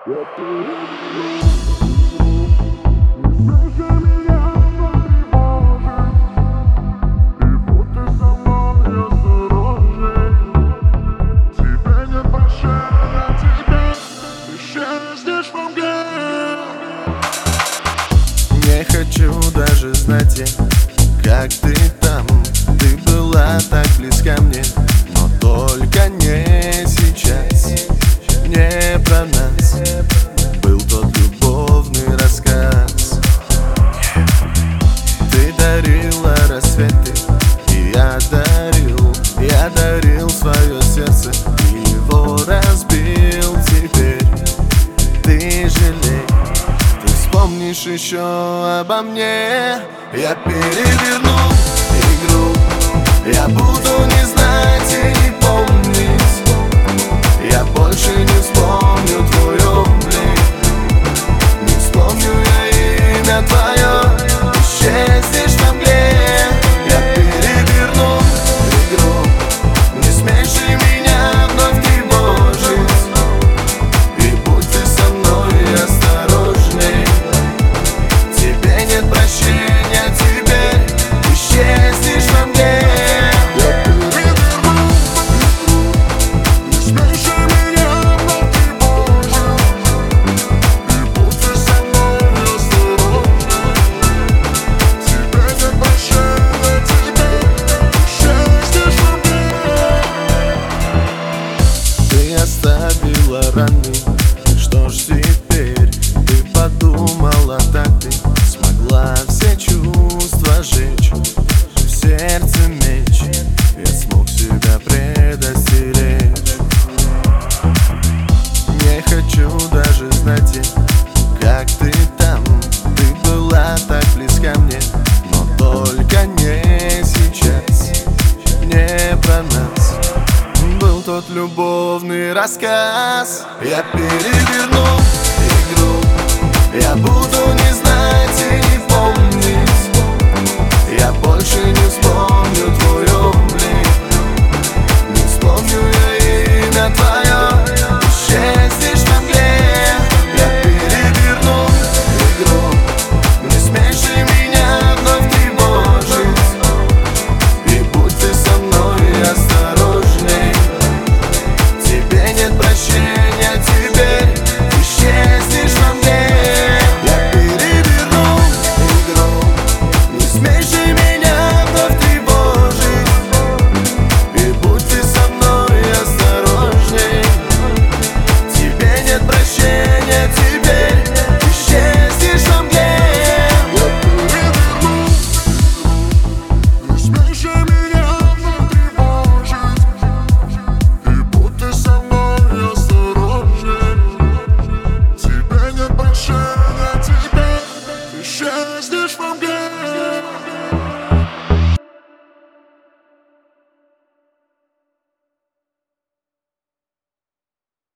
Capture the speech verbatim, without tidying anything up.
Не хочу даже знать я, как ты там. Ты была так близка мне, но только не сейчас. Не про нас был тот любовный рассказ. Ты дарила рассветы, и я дарил, я дарил свое сердце, и его разбил. Теперь ты жалей, ты вспомнишь еще обо мне. Я переверну игру, я буду не знать и не помнить. Я больше не вспомню твой облик, не вспомню я имя твое. Исчезнешь во мгле. Я переверну игру, не смеши меня вновь тревожить. И будь ты со мной осторожней, тебе нет прощения, теперь исчезнешь во мгле. Оставила раны, что ж теперь? Ты подумала, так ты смогла все чувства сжечь, в сердце меч. Я смог себя предостеречь. Не хочу даже знать я, как ты там. Ты была так близка мне, но только не сейчас. Не про нас был тот любовный рассказ. Я переверну